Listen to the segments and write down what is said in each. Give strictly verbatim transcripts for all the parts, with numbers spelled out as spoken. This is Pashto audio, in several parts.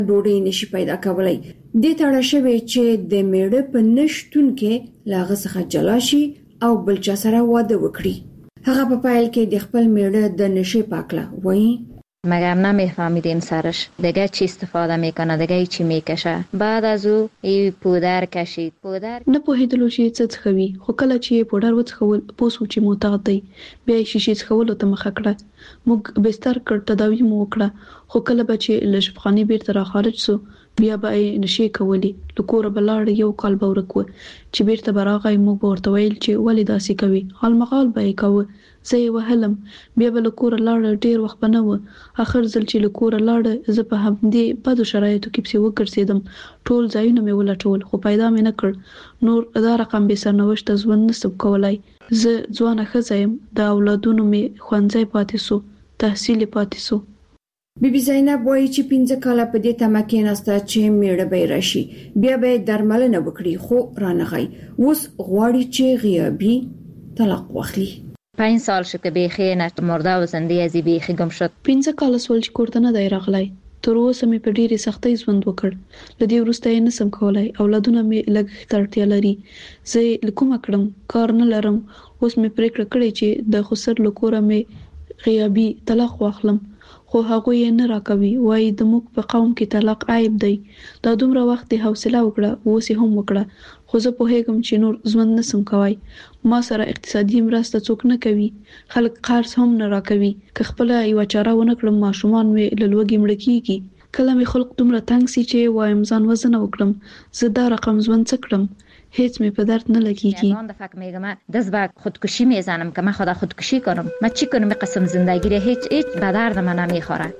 ډوډۍ نشي پیدا کولای. دې تړه شوی چې د میړه په نشتون کې لاغه څخه جلا شي او بل چا سره واده وکړي. هغه په پایل کې د خپل میړه د نشي پاکله وایي مگر نمیفهمیدیم سرش دیگه چی استفاده میکنه دیگه چی میکشه. بعد از او ای پودر کشید. پودر نه پوهیدلو چې څه څخوي، خو کله چې پودر وڅخول پوسو چې معتاد دی بیا شیشې څخولو ته مخه کړه. موږ بستر کړ، تداوی مو وکړه، خو کله به چې له شفخانې بیرته را خارج سو بیا به نشي کولی. له کوره به لاړ، یو کال به ورکو چې بیرته به راغی. موږ به ورته ویل چې ولې داسې کوي، حال مغال به یې کوه. زه یې وهلم، بیا به له کوره لاړه، ډېر وخت به نه و. اخر ځل چې له کوره لاړه زه په همدې بدو شرایطو کې پسې وګرځېدم. ټول ځایونه مې ولټول خو پیدا مې نه کړ. نور دا رقم بې سرنوشته ژوند نسم کولای. زه ځوانه ښځه یم، د اولادونو مې ښوونځی پاتې سو، تحصیل پاتې سو. بیبي زینب وایي چې پنځه کاله په دې تمه کېناسته چې میړه به یې راشي، بیا به یې درملنه وکړي، خو رانغی. اوس غواړي چې غیابي طلاق واخلي. پنج سال شد که بیخی نشد مرده و زنده ازی بیخی گم شد. پنځه کاله سول چې کور ته نه دی راغلی. تر اوسه مې په ډېرې سختۍ ژوند وکړ. له دې وروسته یې نسم کولای. اولادونه مې لږ اړتیا لري. زه یې له کومه کړم، کار نه لرم. اوس مې پریکړه کړې چې د خسر له کوره مې غیابي طلاق واخلم، خو هغوی یې نه راکوي. وایي د موږ په قوم کې طلاق عیب دی. دا دومره وخت یې حوصله وکړه، اوس یې هم وکړه، خو زه پوهیږم چې نور ژوند نسم کوای. ما سره اقتصادي مرسته څوک نه کوي، خلک قرض هم نه راکوي. که خپله یوه چاره ونه کړم ماشومان مې له لوږې مړه کیږي. کله مې خلق دومره تنګ سي چې وایم ځان وزنه وکړم، زه دا رقم ژوند څه کړم، هیڅ مې په درد نه لګیږي. من دفعه میگم دست به خودکشی میزنم که من خدا خودکشی کنم. من چی کنم؟ قسم زندگی رو هیچ هیچ به درد من نمیخوره.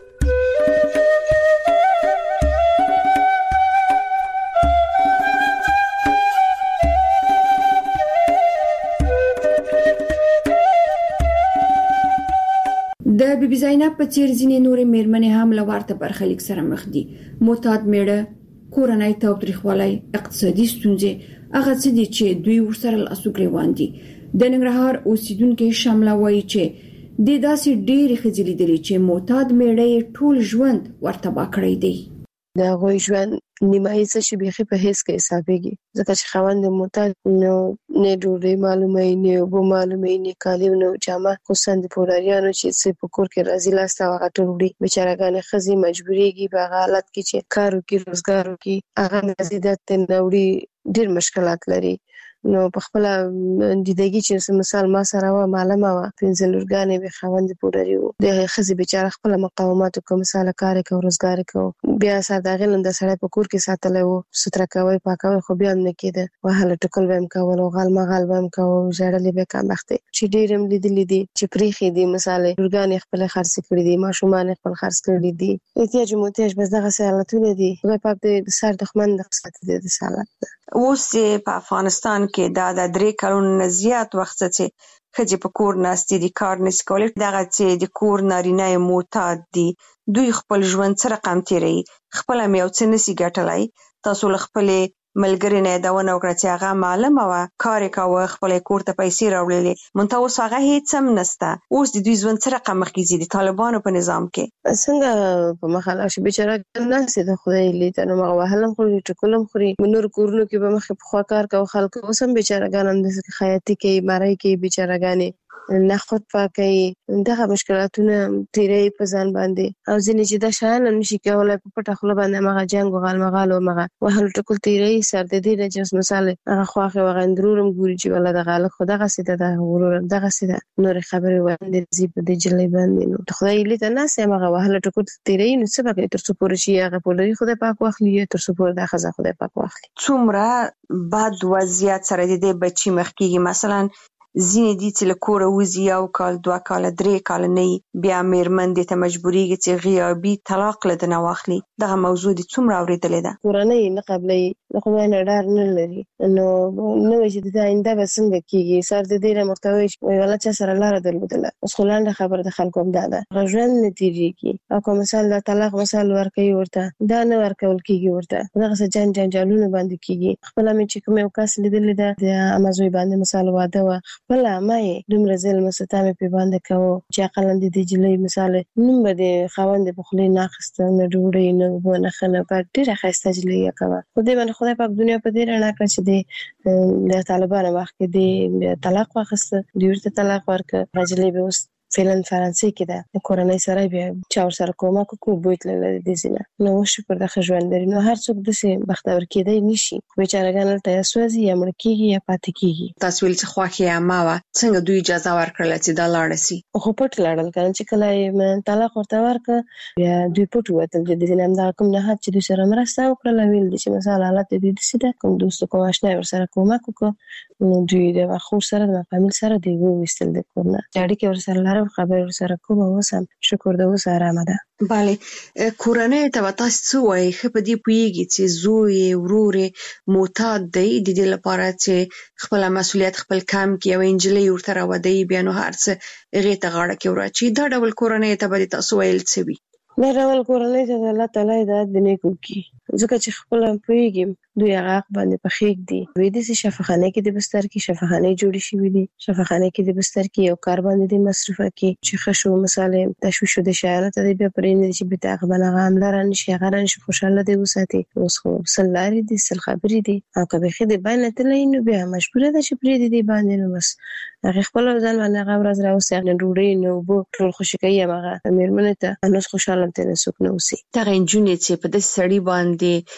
د بیبي زینب په څیر ځینې نورې میرمنې هم له ورته برخلیک سره مخ دي. معتاد میړه، کورنۍ تاوتریخوالی، اقتصادي ستونزې، هغه څه دي چې دوی ورسره لاسو ګریوان دي. د ننګرهار اوسیدونکو شمله وایي چې د داسې ډېرې ښځې لیدلې چې معتاد میړه ټول ژوند ورتبا کړی دی. د هغوی ژوند نیمایي څه شي بیخي په هیڅ کې حسابېږي، ځکه چې خاوند معتاد نو نه ډوډۍ معلومه یې، نه اوبه معلومه یې، نه کالي، نه جامه. خصوصا د پولاریانو چې څه په کور کې راځي لاسته هغه ټول وړي. بیچارهګانې ښځې مجبورېږي په هغه حالت کې چې کار وکړي، روزګار وکړي. هغه مزیدات نه وړي، ډېر مشکلات لري. نو په خپل دیدګي چې مثال ما سره و معلومه و پنځه لورګانې به خاوند پوراري وو. د ښځې بیچاره خپل مقاومت کوي، مثال کار کوي، روزګار کوي. بیا سره دغه لند سره په کور کې ساتلې وو، ستر کوي، پاکوي، خو بیا نه کېده. وهله ټکل ویم کول او غل مغال ویم کوي، جړلې به کم وخت چې ډېرم لیدلې دي چې پریخي دي. مثال لورګانې خپل خرڅ کړې دي، ماشومان خپل خرڅ کړې دي. احتیاج موتیج بس دغه سہالتونه دي. خدای پاک دې سر دښمن د خصت دې د سالت. اوس په افغانستان کې دا د درې کلونو نه زیات وخت چې ښځې په کور ناستې دي، کار نشي کولی. دغه چې د کور نارینه معتاد دي، دوی خپل ژوند څه رقم تیروي، خپله مې یو څه نشي ګټلی. تاسو له خپلې ملګرې نه یادونه وکړه چې هغه معلمه وه، کار یې کوه، خپله یې کور ته پیسې راوړلې، منتها اوس هغه هېڅ هم نشته. اوس د دوی ژوند څه رقم مخکې ځي د طالبانو په نظام کې؟ څنګه په مخه لاړ شي؟ بیچاره ناستې ده، خدای لیده نو مغه وهلم خوري، ټکلم خوري. نور کورونو کې به مخې پخوا کار کوه خلک، اوس هم بیچارهګان همداسې خیاطي کوي، ماری کوي بیچارهګانې، نخود پاکوي. دغه مشکلاتونه تیروي په ځان باندې. او ځینې چې دا شیان هم نشي کولی په پټه خوله باندې همغه جنګ و غالمغال و همغه وهلو ټکل تیروي. سر د دې نه چې مثال هغه خواښې وغه اندرور هم ګوري چې والله دغه هلک خو دغسې ده، دغه ورور دغسې ده، نورې خبرې وړاندې ځي په دې جلۍ باندې. نو د خدای لیده ناستې همغه وهلو ټکل تیروي. نو څه به کوي تر څو پورې شي هغه پولري خدای پاک واخلي، یا تر څو پورې دا ښځه خدای پاک واخلي. څومره بد وضعیت سره د دې بچي مخ کېږي. مثلا ځینې دي چې له کوره وځي، یو کال، دوه کاله، درې کاله نه وي، بیا مېرمن دې ته مجبورېږي چې غیابي طلاق له ده نه واخلي. دغه موضوع دې څومره اورېدلې ده؟ کورنۍ نه قبلوي، د خدای نه ډار نه لري. نو نه وایي چې د آینده به څنګه کېږي. سر د دې نه ورته وایي چې والله چا سره لاره درلودله. اوس خو لنډه خبره د خلکو هم دا ده، هغه ژوند نه تېرېږي. او که مثال دا طلاق مثال ورکوي ورته، دا نه ورکول کېږي ورته، دغسې جنګ جنجالونه باندې کېږي. خپله مې چې کوم یو کس لیدلې ده، د امه زوی باندې مثال واده وه، خپل مې دومره ځل مستامه په باندې کوو چې اقلن د جلې مثال نوم به د خوند په خلی ناخسته نه ډوړې نه بونه خنه په ډیره خسته جلې کوي خو دې باندې خدای پاک دنیا په دې رڼا کړ چې د طالبانو وخت کې د طلاق واخسته د ورته طلاق ورکړ راځلې به اوس فعلا فرانسې کې ده د کورنۍ سره بیا چا ور سره کومه کو بوت لري د زینه نو شکر د خژوند لري نو هر څوک د سي بختور کېدای نشي بیچارهګان ته سوځي یا مړ کیږي یا پاتې کیږي تاسو ول څه خواخي اما وا څنګه دوی اجازه ورکړل چې دا لاړ شي خو پټ لاړل کله چې کله طلاق ورته ورکړ یا دوی پټ وته د زینه هم دا کوم نه چې دوی سره مرسته وکړه ویل چې مثلا حالت دې د سیده کوم دوست کوم آشنا ور سره کومه کو نو دوی د خو سره د فامیل سره دی وستل د کورنه اړیکه ور سره خبر سره کوم اوسم شکر د اوس آرامه ده bale کورنۍ ته تاسو څه وایي خو دې پویږي چې زوی ورور معتاد دی د دې لپاره چې خپل مسولیت خپل کام کې او انجلې ورته راوړي بیا نو هرڅ هغه ته غاړه کې ورچی دا ډول کورنۍ ته به تاسو ویل څه وي دا ډول کورنۍ ته الله تعالی د دې کو کی ځکه چې خپل پویږي دوی هغه باندې په خېک دي وې د شفاخانه کې د بستر کې شفاخانه جوړې شوې دي شفاخانه کې د بستر کې یو کار باندې د مصرفه کې چې خشو مثلا تشویش د شایعه ته بیا پرې نه چې به تاغه بنغه عمله نشي غره نشي خوشاله دی وساتي اوس خو سلاري دي سل خبرې دي او کبه خې د باندې تلې نو بیا مجبوره ده چې پرې دي باندې نو بس هغه خپل ځان باندې هغه ورځ راوسه نه ډوړې نو بو ټول خوشی کوي هغه مېرمنه ته نو خوشاله ته نسوک نو سي دا انجونې چې په دې سړی باندې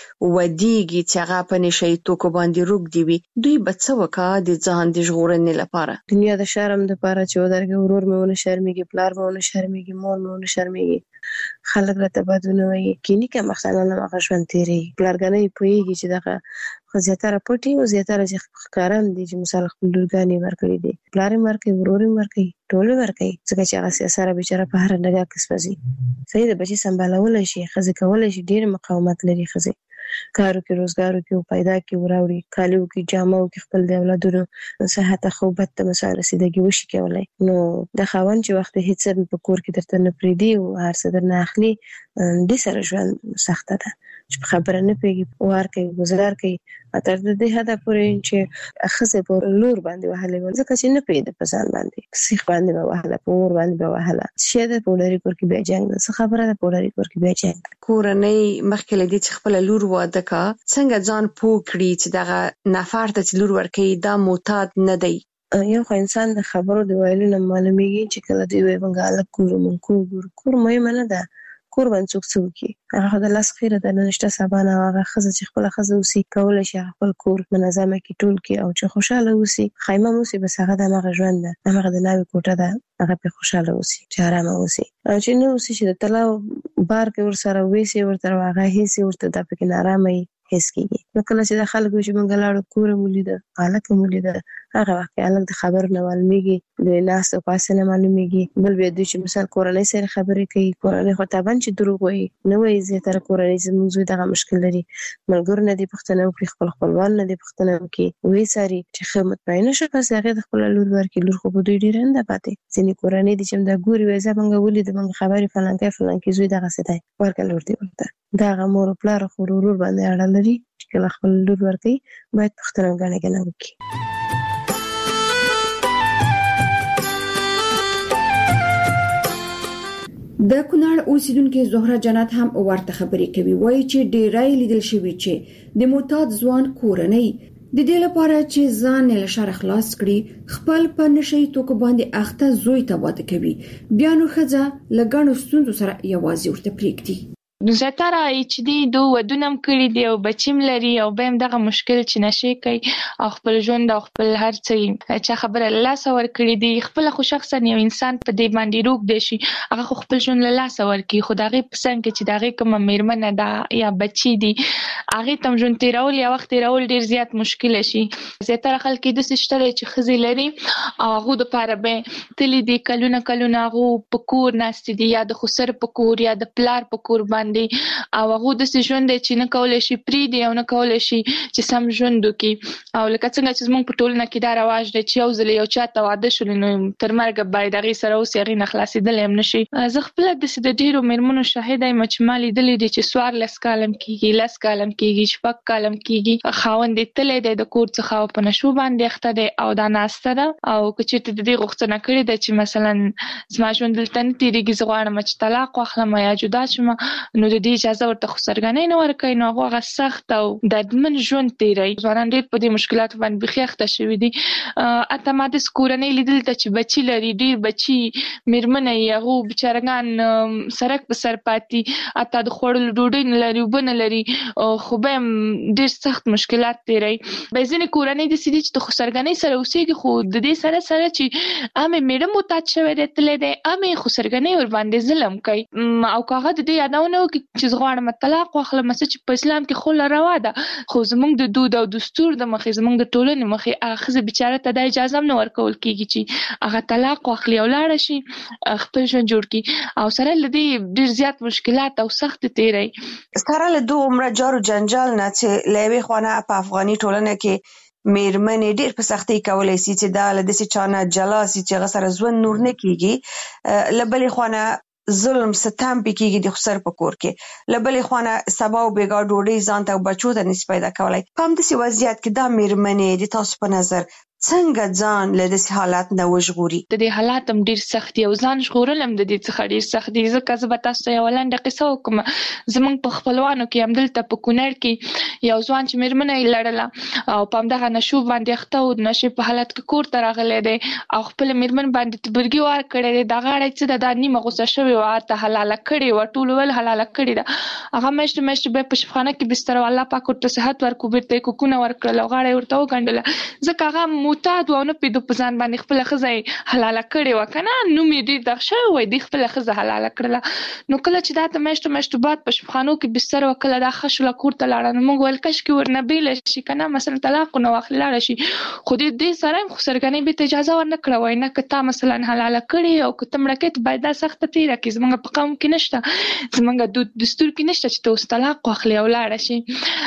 ودیږي چې هغه په نشي توکو باندې روک دی وي دوی به څه وکړي د ځان د ژغورنې لپاره دنیا د شرم د لپاره چې ودرګه ورور مې ونه شرمېږي پلار مې ونه شرمېږي مور مې ونه شرمېږي خلک راته بدونه وایي کینی که مثلا نه هغه ژوند تیری پلارګنې پويږي چې دغه خو زیاتره پټي او زیاتره چې ښکاران دي چې مثال خپل لورګانې ورکړي دي پلار یې ورکړي ورور یې ورکړي ټول ورکړي ځکه چې هغه سره بیچاره په هر ډګه کې سپزي صحیح ده بچي سمبالول شي خزه کول شي ډیر مقاومت لري خزه کارو کې روزګارو کې پیدا کې وراوړي کالو کې جامو کې خپل د اولادونو صحت خو بت مسال رسیدګي وشي کولای نو د خاوند چې وخت هیڅ په کور کې درته نه پریدي او هر څه درنه اخلي د سره ژوند سخت ده چې خبره نه پیږي وار کوي گزار کوي تر دې حدا پورې چې اخزه پر لور باندې وهله ځکه چې نه پیدا په ځان باندې سیخ باندې به وهله پور باندې به وهله شه د پولاري کور کې به جنگ څه خبره ده پولاري کور کې به جنگ کورنۍ مخکې لدی چې خپل لور واده کا څنګه ځان پوه کړی چې دغه نفر ته لور ورکړي دا معتاد نه دی یو خو انسان د خبرو دی ویلو نه معلومیږي چې کله دی وي بنګاله کور مون کور کور مې نه ده کور باندې څوک څوک هغه د لاس خیره د نشته سبانه هغه خزه چې خپل خزه وسی کول شي خپل کور منظمه کی ټول کی او چې خوشاله وسی خیمه وسی بس هغه د مغه ژوند ده هغه د ناوی کوټه ده هغه په خوشاله وسی چې آرام وسی او چې نو وسی چې د تلاو بار کې ور سره وسی ورته هغه هیڅ ورته د پکې آرامي هیڅ کیږي نو کله چې د خلکو چې منګلاړو کور مولیده الکه مولیده هغه وخت الک د خبر نه معلومیږي د لاس او پاسه نه معلومیږي بل بیا د چې مثال کورنۍ سره خبرې کوي کورنۍ خو تابان چې دروغ وایي نو وایي زیاتره کورنۍ زموږ دغه مشکل لري ملګر نه دی پښتنه او خپل خپلوان نه دی پښتنه کوي وې ساري چې خدمت پاینه شو پس هغه د خپل لور ورکې لور خو په دوی ډیر نه پاتې ځینې کورنۍ دي چې دا ګوري وایي زمونږ ولې د موږ خبرې فلان کې فلان کې زوی دغه ستای ورکه لور دی ورته دا غمور پلار خو ورور باندې اړه لري چې کله خپل لور ورکې باید پښتنه غاڼه غنه وکړي د کونړ اوسیدونکو زهره جنت هم ورته خبرې کوي وایي چې ډیرای لیدل شوی چې د معتاد ځوان کورنۍ د دې لپاره چې ځان له شر خلاص کړي خپل په نشي توکو باندې اخته زوی ته واده کوي بیا نو خزه لګانو ستونزو سره یوازې ورته پریږدي زیاتره چې دی دوه ودونم کړی دی او بچیم لري او بهم دغه مشکل چې نشي کوي او خپل ژوند او خپل هر څه چې خبره الله سور کړی دی خپل خو شخصا یو انسان په دې باندې روک دی شي هغه خپل ژوند الله سور کوي خدای پسند کې چې دغه کوم میرمنه دا یا بچی دی هغه تم ژوند تیرول یا وخت تیرول ډیر زیات مشکل شي زیاتره خلک د سشتره چې خزي لري او هغه د پاره به تللی دی کلونه کلونه هغه په کور ناست دی یا د خسر په کور یا د پلار په کور باندې باندې او هغه د ژوند چې نه کولای شي پریدي او نه کولای شي چې سم ژوند وکړي او لکه څنګه چې زموږ په ټولنه کې دا رواج دی چې یو ځل یو چاته واده شول نو تر مرګه باید هغې سره اوسي هغې نه خلاصېدلی هم نه شي. زه خپله داسې د ډېرو مېرمنو شاهده یم چې ما لیدلي دي چې څوارلس کاله هم کېږي، لس کاله هم کېږي، شپږ کاله هم کېږي، خاوند یې تللی دی د کور څخه او په نشو باندې اخته دی او دا ناسته ده او که چېرته د دې غوښتنه کړې ده چې مثلا زما ژوند دلته نه تېرېږي، زه غواړم چې طلاق واخلم یا جدا شم، نو د دې اجازه ورته خو سرګنۍ نه ورکوي، نو هغه هغه سخت او دردمن ژوند تېروي. ځوانان ډېر په دې مشکلاتو باندې بیخي اخته شوي دي. حتی ما داسې کورنۍ لیدلي ده چې بچي لري، ډېر بچي مېرمنه یې هغو بېچارهګان سړک په سر پاتې، حتی د خوړلو ډوډۍ نه لري، اوبه نه لري، خو به هم ډېر سخت مشکلات تېروي. بیا ځینې کورنۍ داسې دي چې د خسرګنۍ سره اوسېږي خو د دې سره سره چې هم یې مېړه محتاج شوی دی تللی دی، هم یې خسرګنۍ ورباندې ظلم کوي او که هغه د دې یادونه وکړي چې زه غواړم طلاق واخلم، څه چې په اسلام کې خله روا ده، خو زموږ د دود او دستور د مخې، زموږ د ټولنې مخې هغه ښځې بېچاره ته دا اجازه هم نه ورکول کېږي چې هغه طلاق واخلي او لاړه شي خپل ژوند جوړ کړي او سره له دې ډېر زیات مشکلات او سخت تېروي. سره له دو عمره جار و جنجال نه چې له یوې خوا نه په افغاني ټولنه کې مېرمنې ډېر په سختۍ کولی شي چې دا له داسې چا نه جلا شي چې هغه سره ژوند نور نه کېږي، له بلې خوا نه ظلم ستم پې کېږي د خسر په کور کې، له بلې خوا نه سبا او بېګا ډوډۍ ځان ته او بچو ته نشي پیدا کولی. په همداسې وضعیت کې دا مېرمنې د تاسو په نظر څنګه ځان له داسې حالات نه وژغوري؟ د دې حالات هم ډېر سخت دي او ځان ژغورل هم د دې څخه ډېر سخت دي. ځکه زه به تاسو ته یوه لنډه قصه وکړم. زموږ په خپلوانو کې همدلته په کونړ کې یو ځوان چې مېرمنه یې لرله او په همدغه نشو باندې اخته و، د نشې په حالت کې کور ته راغلی دی او خپله مېرمن باندې تبرګي وار کړی دی. دا غاړه څه ده، دا نیمه غوسه شوې وه، هلته حلاله کړې وه، ټول ویل حلاله کړې ده. هغه میاشتې میاشتې بیا په شفاخانه کې بستر و، الله پاک ورته صحت ورکړو، بېرته یې کوکونه ورکړل او غاړه یې ورته وګنډله، ځکه هغه معتاد و او نه پوهېدو په ځان باندې خپله ښځه یې حلاله کړې وه که نه، نوم یې ډېر دغ شوی وی، دې خپله ښځه حلاله کړله. نو کله چې دا ته میاشتو میاشتو بعد په شفاخانو کې بستر وه، کله دا ښه شوله کور ته لاړه، نو موږ ویل کشکې ورنه بېله شي که نه، مثلا طلاق ونه واخلي لاړه شي، خو دې دې سره هم خسرګنۍ بېرته اجازه ورنه کړه، وایي نه که تا مثلا حلاله کړې او که ته مړه کوې ته باید دا سخته تېره کړې، زموږ په قوم کې نشته، زموږ دود دستور کې نشته چې ته اوس طلاق واخلې او لاړه شي.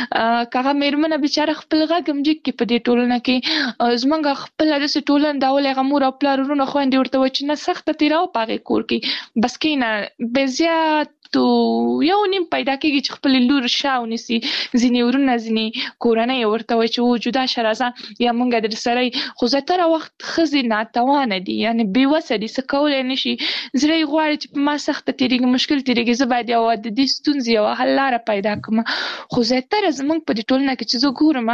که هغه مېرمنه بېچاره خپل غږ هم جګ کړي په دې ټولنه کې، زموږ خپله داسې ټولنه دا ولې هغه مور او پلار ورونه خویندې ورته وایي چې نه سخته تېروه په هغې کور کې، بس کښېنه، بې زیات یو نیم پیدا کېږي چې خپلې لور شا ونیسي، ځینې ورونه ځینې کورنۍ ورته وایي چې او جدا شه راځه یا موږ در سره یو، خو زیاتره وخت ښځې ناتوانه دي، یعنې بېوسه دي، څه کولی نه شي، زړه یې غواړي چې په ما سخته تېرېږي، مشکل تېرېږي، زه باید یوه د دې ستونزې یوه حل لاره پیدا کړم. خو زیاتره زموږ په دې ټولنه کې چې زه ګورم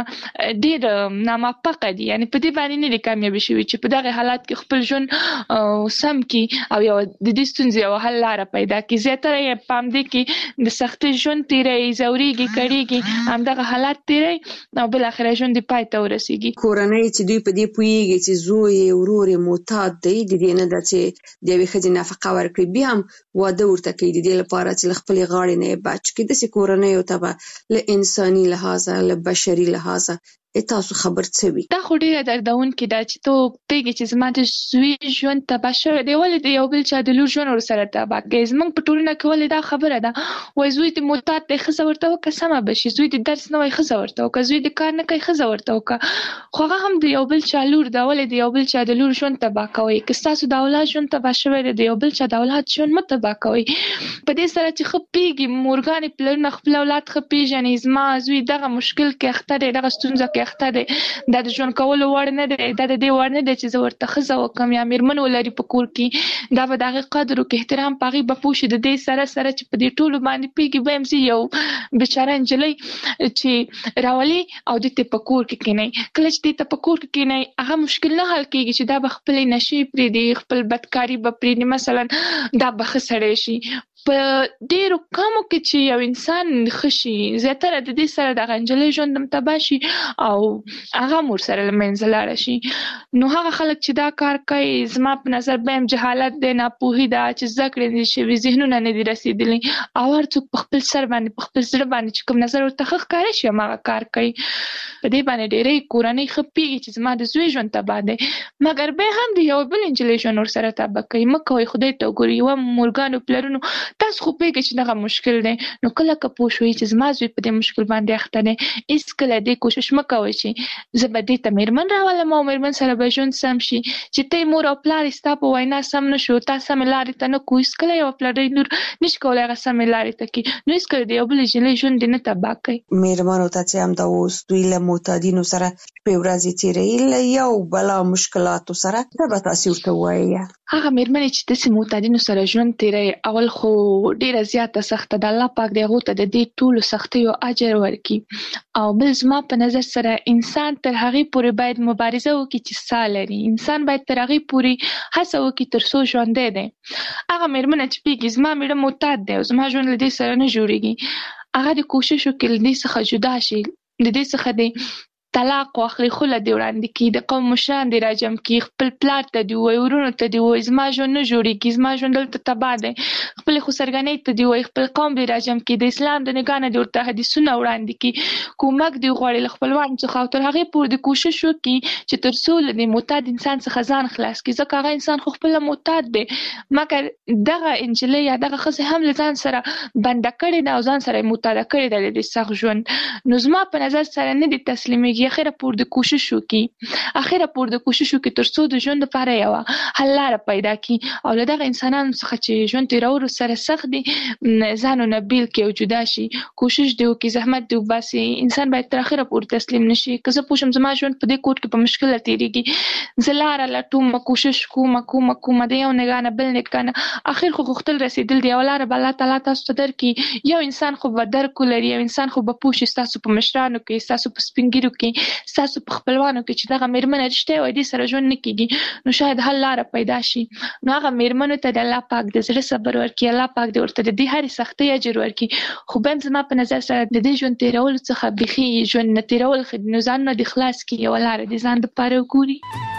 ډېر ناموفقه دي، یعنې په دې باندې نه دي کامیابې شوي چې په دغې حالات کې خپل ژوند سم کړي او یوه د دې ستونزې یوه حل لاره پیدا کړي. زیاتره یې په همدې کې د سختۍ ژوند تېروي، ځورېږي، کړېږي، همدغه حالات تېروي او بالاخره ژوند یې پای ته ورسېږي. کورنۍ چې دوی په دې پوهېږي چې زوی یې ورور یې معتاد دی، د دې نه ده چې د یوې ښځې نفقه ورکړي، بیا هم واده ورته کوي د دې لپاره چې له خپلې غاړې نه یې بچ کړي. داسې کورنیو ته به له انساني لحاظه، له بشري لحاظه تاسو خبر څه وي؟ دا خو ډېره دردونکې ده چې ته پوهېږې چې زما د زوی ژوند تباه شوی دی، ولې د یو بل چا د لور ژوند ورسره تباه کوي؟ زموږ په ټولنه کې ولې دا خبره ده، وایي زوی دې معتاد دی، ښځه ورته وکړه سمه به شي، زوی دې درس نه وایي، ښځه ورته وکړه، زوی دې کار نه کوي، ښځه ورته وکړه، خو هغه هم د یو بل چا لور ده، ولې د یو بل چا د لور ژوند تباه کوئ؟ که ستاسو د اولاد ژوند تباه شوی دی، د یو بل چا د اولاد ژوند مه تباه کوئ. په دې سره چې ښه پوهېږي مورګانې پلرونه خپل اولاد ښه پېژني، زما زوی دغه مشکل کې اخته دی، دغه ستونزه کې اخته دی، دا د ژوند کولو وړ نه دی، دا د دې وړ نه دی چې زه ورته ښځه وکړم یا مېرمن ولري په کور کې، دا به د هغې قدر وکړي، احترام په هغې به پوه شي. د دې سره سره چې په دې ټولو باندې پوهېږي به یم زه یو بېچاره نجلۍ چې راولي او دې ته په کور کې کښېنئ، کله چې دې ته په کور کې کښېنئ هغه مشکل نه حل کېږي چې دا به خپلې نشې پرېږدي، خپل بدکاري به پرېږدي، مثلا دا به ښه سړی شي. په ډېرو کمو کې چې یو انسان ښه شي، زیاتره د دې سره دغه نجلۍ ژوند هم تباه شي او هغه هم ورسره له منځه لاړه شي. نو هغه خلک چې دا کار کوي، زما په نظر به هم جهالت دی، ناپوهي ده، چې زده کړې نه دي شوي، ذهنونه نه دي رسېدلي او هر څوک په خپل سر باندې، په خپل زړه باندې چې کوم نظر ورته ښه ښکاره شي هماغه کار کوي. په دې باندې ډېرې کورنۍ ښه پوهېږي چې زما د زوی ژوند تباه دی، مګر بیا هم د یو بل نجلۍ ژوند ورسره تباه کوي. مه کوئ، خدای ته وګورئ. یوه مورګانو پلرونو تاسو خو پیګه چې دغه مشکل دی نو کله که پوه شوي چې زما زوی په دې مشکل باندې اخته دی هیڅ کله دې کوشش مه کوئ چې زه به دې ته مېرمن راولم او مېرمن سره به ژوند سم شي چې ته مور او پلار ستا په وینا سم نه شو تا سمې لارې ته نه کو هېڅکله یوه پلرۍ نور نشي کولی هغه سمې لارې ته کړي نو هېڅکله د یو بلې نجلۍ ژوند دې نه تباه کوي. مېرمنو ته چې همدا اوس دوی له معتادینو سره شپې ورځې تېروي له یو بلا مشکلاتو سره څه به تاسې ورته ووایئ؟ هغه مېرمنې چې داسې معتادینو سره ژوند تېروي اول خو ډېره زیاته سخته ده. الله پاک د هغو ته د دې ټولو سختیو اجر ورکړي او بل زما په نظر سره انسان تر هغې پورې باید مبارزه وکړي چې ساه لري. انسان باید تر هغې پورې هڅه وکړي تر څو ژوندی دی. هغه مېرمنه چې پوهېږي زما مېړه معتاد دی او زما ژوند له دې سره نه جوړېږي هغه د کوشش وکړي له دې څخه جدا شي د دې څخه د طلاق واخلي خوله دې وړاندې کړي د قوم مشران دې راجم کړي خپل پلار ته دې ووایي ورونو ته دې ووایي زما ژوند نه جوړېږي زما ژوند دلته تباه دی خپلې خسرګنۍ ته دې ووایي خپل قوم دې راجم کړي د اسلام د نګاه نه دې ورته حدیثونه وړاندې کړي کومک دې وغواړي له خپلوانو څخه او تر هغې پورې دې کوشش وکړي چې تر څو له دې معتاد انسان څخه ځان خلاص کړي ځکه هغه انسان خو خپله معتاد دی مګر دغه نجلۍ یا دغه ښځې هم له ځان سره بنده کړې ده او ځان سره یې معتاده کړې ده د دې سخت ژوند نو زما په نظر سره نه دې تسلیمېږي اخره پورې د کوشش وکړي اخره پورې د کوشش وکړي تر څو د ژوند لپاره یوه حل لاره پیدا کړي او له دغه انسانانو څخه چې ژوند تېرولو سره سخت دي ځان ونه بیل کړي او جدا شي کوشش دې وکړي زحمت دې وباسي. انسان باید تر اخره پورې تسلیم نه شي. که زه پوه شم زما ژوند په دې کور کې په مشکله تېرېږي زه لاره لټوم کوشش کوم کوم کوم د یو نګاه نه بل نګاه نه اخر خو غوښتل رسېدل دی یوه لاره به الله تعالی تاسو ته درکړي. یو انسان خو به درک ولري یو انسان خو به پوه شي ستاسو په مشرانو کې ستاسو په سپین ږیرو کې ستاسو په خپلوانو کې چې دغه مېرمنه رښتیا وایي دې سره ژوند نه کېږي نو شاید حل لاره پیدا شي. نو هغه مېرمنو ته د الله پاک د زړه صبر ورکړي الله پاک دې ورته د دې هرې سختۍ اجر ورکړي. خو بیا هم زما په نظر سره د دې ژوند تېرولو څخه بیخي ژوند نه تېرول ښه دي نو ځانونه دې خلاص کړي یوه لاره دې ځان دپاره وګوري.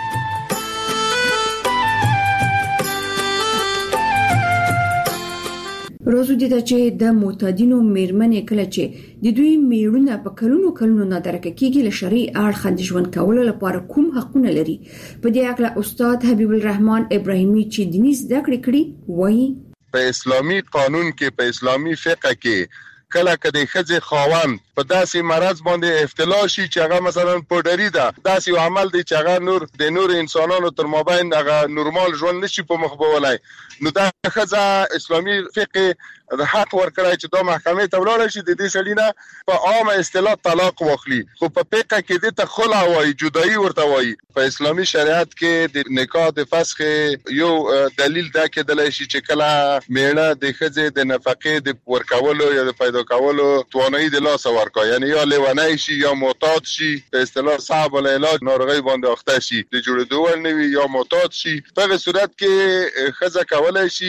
روزو دي ته چې د معتادینو مېرمنې کله چې د دوی میړونه په کلونو کلونو نادرکه کېږي له شرعي اړخه د ژوند کولو لپاره کوم حقونه لري په دې اړه استاد حبیب الرحمن ابراهیمي چې دیني زده کړې کړي وایي په اسلامي قانون کې په اسلامي فقه کې کله کله خځه خاوند په داسې مرض باندې ابتلا شي چې هغه مثلا پوډری ده داسې یو عمل دی چې هغه نور د نور انسانانو تر مابین هغه نورمال ژوند نشي په مخ بولای نو دا خځه اسلامي فقه د حق ورکړای چې دا محکمې ته ولاړ شي د دې سړینه په عامه اصطلاح طلاق واخلي خو په فقه کې د ته خلع وایي جدایي ورته وایي. په اسلامي شریعت کې د نکاح د فسخ یو دلیل دا کېدلی شي چې کله میړه د ښځې د نفقې د ورکولو یا د پیدا کولو توانایي د لاسه ورکړي یعنی یا لیونی شي یا معتاد شي په اصطلاح صعب العلاج ناروغۍ باندې اخته شي د جوړېدو وړ نه وي یا معتاد شي. په هغه صورت کې ښځه کولی شي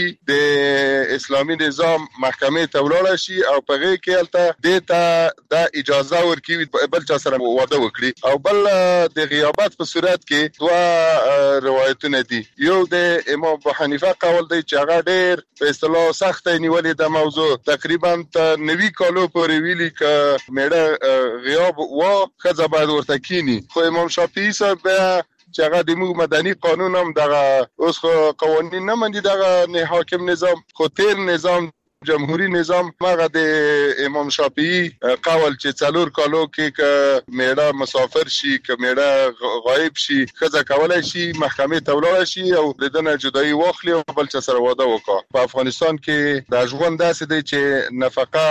د اسلامي نظام محکمې ته ولاړه شي او په هغې کې هلته دې ته دا اجازه ورکوي بل چا سره واده وکړي او بل د غیابت په صورت کې دوه روایتونه دي. یو د امام ابو حنیفه قول دی چې هغه ډېر په اصطلاح سخته نیولې د موضوع تقریبا تر نوي کالو پورې ویلي که میړه غیاب و ښځه باید ورته کینی خو امام شافعي صاحب چې هغه د موږ مدني قانون هم دغه اوس خو قوانین نه مني دغه حاکم نظام خو تیر نظام جمهوری نظام هغه د امام شافعي قول چې څلور کالو کې که میړه مسافر شي که میړه غایب شي ښځه کولی شي محکمې ته ولاړه شي او د ده نه جدایي واخلي او بل چا سره واده وکړه. په افغانستان کې دا ژوند داسې دی چې نفقه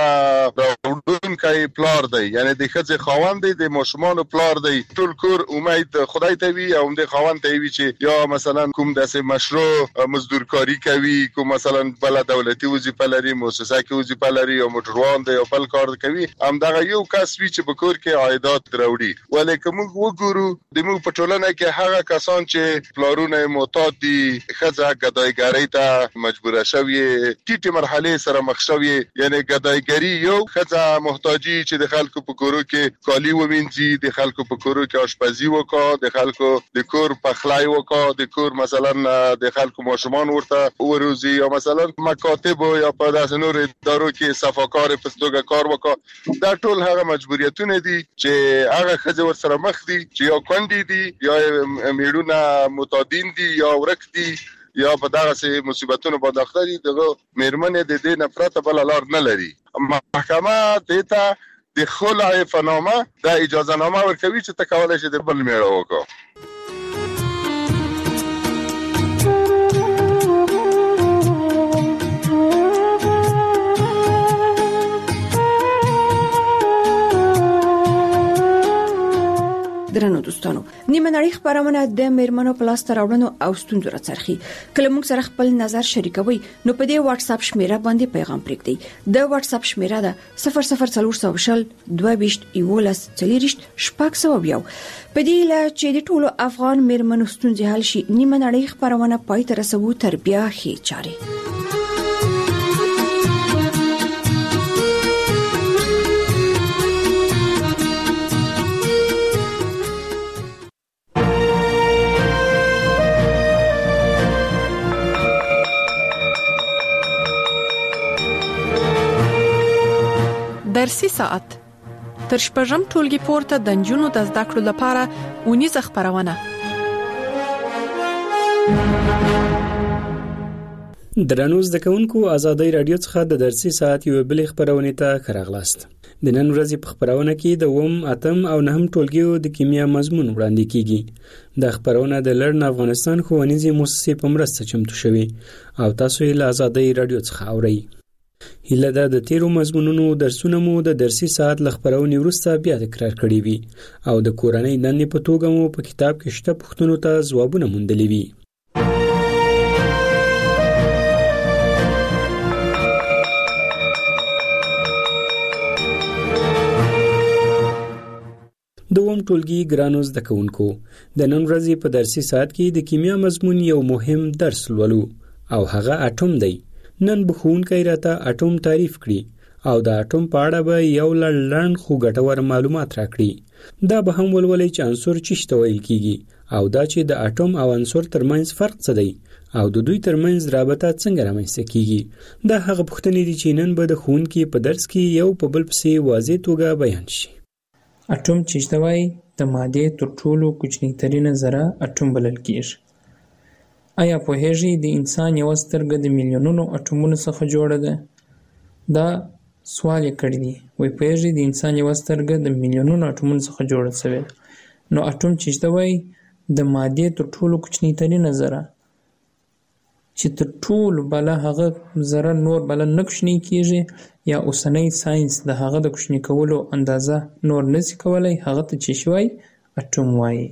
راوړونکی پلار دی یعنی د ښځې خاوند دی د ماشومانو پلار دی ټول کور امید خدای ته وي او د خاوند ته وي چې یا مثلا کوم داسې مشروع مزدورکاري کوي کوم مثلا بله دولتي وظیفه لري مؤسسه کې وظیفه لري او موټروان دی او بل کار کوي همدغه یو کس وي چې په کور کې عایدات راوړي. ولې که موږ وګورو د موږ په ټولنه کې هغه کسان چې پلارونه معتاد دي ښځه ګدایګرۍ ته مجبوره شوې ټیټې مرحلې سره مخ شوې یعنی ګدایګري یو ښځه محتاجي چې د خلکو په کورو کې کالي ووینځي د خلکو په کورو کې آشپزي وکړه د خلکو د کور پخلی وکړه د کور مثلا د خلکو ماشومان ورته وروزي یا مثلا مکاتب یا په داسې نور ادارو کې صفاکار په توګه کار وکړه دا ټول هغه مجبوریتونه دي چې هغه ښځې ورسره مخ دي چې یا کونډې دي یا میړونه معتادین دي یا ورک دي یا په دغه مصیبتونو باندې اخته دي دغه میرمنې د دې نفرت بل لار نه لري. محکمه ته د خلع فنامه د اجازه نامه ورکوي چې ته کولای شې د بل میړه وکړې. درنو دوستانو، نیمه نړۍ خبرونه د میرمنو په لاس ته راوړنو او ستونزو راڅرخي. کله موږ سره خپل نظر شریکوي نو په دې واتس اپ شمیره باندې پیغام پرېږدئ. د واتس اپ شمیره ده صفر صفر څلور سوه شل دوه ویشت یولس څلوېښت شپږ سوه یو. په دې لا چې د ټولو افغان میرمنو ستونزې حل شي، نیمه نړۍ خبرونه پای ته رسوو تر بیا ښې چارې. درسي ساعت تر شپږم ټولګي پورته د نجونو د زده کړو لپاره اونیزه خبرونه. درنو زده کوونکو، آزادۍ رادیو څخه د درسي ساعت یو بل خبرونه ته ښه. د نن ورځې په خبرونه کې د اووم، اتم او نهم ټولګیو د کیمیا مضمون وړاندې کیږي. د خبرونه د لړن افغانستان ښوونیزې مؤسسې په مرسته چمتو شوی او تاسو یې له آزادۍ رادیو څخه اورئ. هیله ده د تیرو مضمونونو درسونه مو د درسي ساعت له خبرونې وروسته بیا تکرار کړي وي او د کورنۍ دندې په توګه مو په کتاب کې شته پوښتنو ته ځوابونه موندلي وي. دوم ټولګي ګرانو زده کوونکو، د نن ورځې په درسي ساعت کې د کیمیا مضمون یو مهم درس لولو او هغه اټوم دی. نن به ښوونکی راته اټوم تعریف کړي او د اټوم په اړه به یو لړ خو ګټور معلومات راکړي. دا به هم ولولئ چې عنصر څه ته ویل کیږي او دا چې د اټوم او عنصر ترمنځ فرق څه دی او د دوی ترمنځ رابطه څنګه رامنځته کیږي. دا هغه پوښتنې دي چې نن به د ښوونکي په درس کې یو په بل پسې واضح توګه بیان شي. اټوم چې ته وایي د مادې تر ټولو کوچنی ترینه ذره اټوم بلل کیږي. آیا پوهیږئ د انسان یو سترګه د میلیونونو اټومونو څخه جوړه ده؟ دا سوال یې کړی دی. وایي پوهیږئ د انسان یو سترګه د میلیونونو اټومونو څخه جوړه شوې ده. نو اټوم چې ته وایي د مادې تر ټولو کوچنی ترینه ذره چې تر ټولو بله هغه ذره نور بله نه کوچنی کیږي یا اوسنی ساینس د هغه د کوچنی کولو اندازه نور نشي کولی، هغه ته چې شي وایي اټوم وایي.